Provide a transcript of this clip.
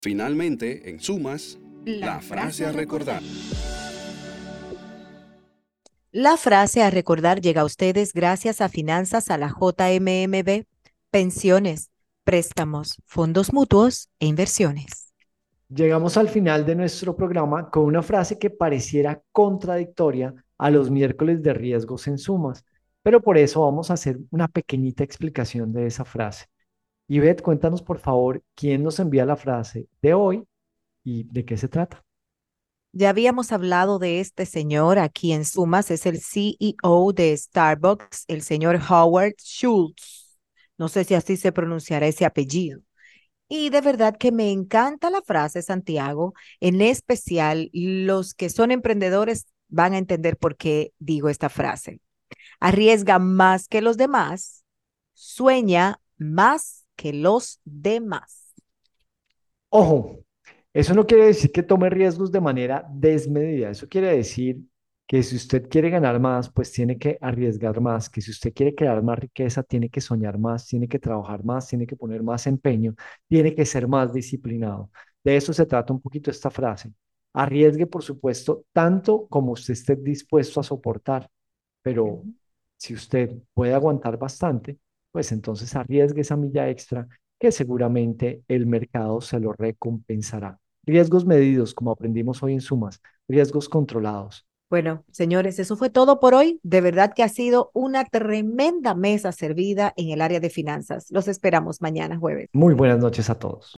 Finalmente, en sumas, la frase a recordar. La frase a recordar llega a ustedes gracias a Finanzas a la JMMB, pensiones, préstamos, fondos mutuos e inversiones. Llegamos al final de nuestro programa con una frase que pareciera contradictoria a los miércoles de riesgos en sumas, pero por eso vamos a hacer una pequeñita explicación de esa frase. Ivette, cuéntanos por favor quién nos envía la frase de hoy y de qué se trata. Ya habíamos hablado de este señor aquí en Sumas, es el CEO de Starbucks, el señor Howard Schultz. No sé si así se pronunciará ese apellido. Y de verdad que me encanta la frase, Santiago. En especial, los que son emprendedores van a entender por qué digo esta frase. Arriesga más que los demás, sueña más que los demás. Ojo, eso no quiere decir que tome riesgos de manera desmedida. Eso quiere decir que si usted quiere ganar más, pues tiene que arriesgar más, que si usted quiere crear más riqueza, tiene que soñar más, tiene que trabajar más, tiene que poner más empeño, tiene que ser más disciplinado. De eso se trata un poquito esta frase. Arriesgue, por supuesto, tanto como usted esté dispuesto a soportar, pero Ujú. si usted puede aguantar bastante, pues entonces arriesgue esa milla extra que seguramente el mercado se lo recompensará. Riesgos medidos, como aprendimos hoy en Sumas, riesgos controlados. Bueno, señores, eso fue todo por hoy. De verdad que ha sido una tremenda mesa servida en el área de finanzas. Los esperamos mañana jueves. Muy buenas noches a todos.